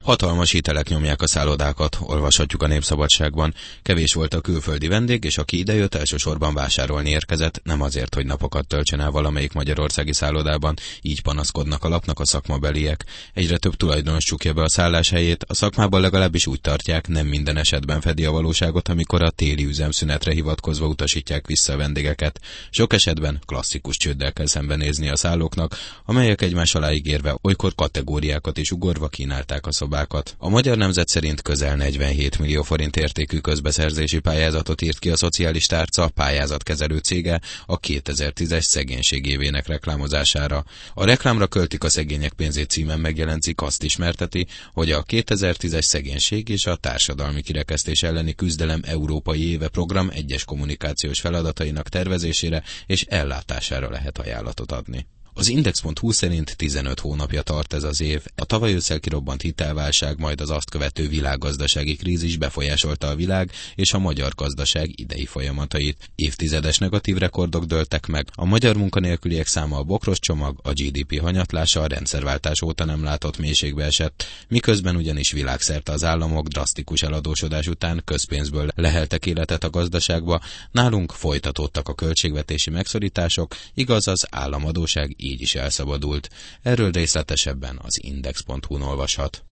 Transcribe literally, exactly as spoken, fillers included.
Hatalmas hitelek nyomják a szállodákat, olvashatjuk a Népszabadságban. Kevés volt a külföldi vendég, és aki idejött, elsősorban vásárolni érkezett, nem azért, hogy napokat töltsön el valamelyik magyarországi szállodában, így panaszkodnak a lapnak a szakmabeliek. Egyre több tulajdonos csukja be a szálláshelyét, a szakmában legalábbis úgy tartják, nem minden esetben fedi a valóságot, amikor a téli üzemszünetre hivatkozva utasítják vissza a vendégeket. Sok esetben klasszikus csőddel kell szembenézni a szállóknak, amelyek egymás alá ígérve olykor kategóriákat is ugorva kínálták a szobát. A Magyar Nemzet szerint közel negyvenhét millió forint értékű közbeszerzési pályázatot írt ki a Szociális Tárca pályázatkezelő cége a kétezer-tízes szegénység évének reklámozására. A reklámra költik a szegények pénzét címen megjelent cikk azt ismerteti, hogy a kétezer-tízes szegénység és a társadalmi kirekesztés elleni küzdelem Európai Éve program egyes kommunikációs feladatainak tervezésére és ellátására lehet ajánlatot adni. Az Index pont hu szerint tizenöt hónapja tart ez az év. A tavaly ősszel kirobbant hitelválság, majd az azt követő világgazdasági krízis befolyásolta a világ és a magyar gazdaság idei folyamatait. Évtizedes negatív rekordok dőltek meg, a magyar munkanélküliek száma a bokros csomag, a gé dé pé hanyatlása a rendszerváltás óta nem látott mélységbe esett, miközben ugyanis világszerte az államok drasztikus eladósodás után közpénzből leheltek életet a gazdaságba, nálunk folytatódtak a költségvetési megszorítások, igaz, az államadósság így is elszabadult. Erről részletesebben az Index pont hu-n olvashat.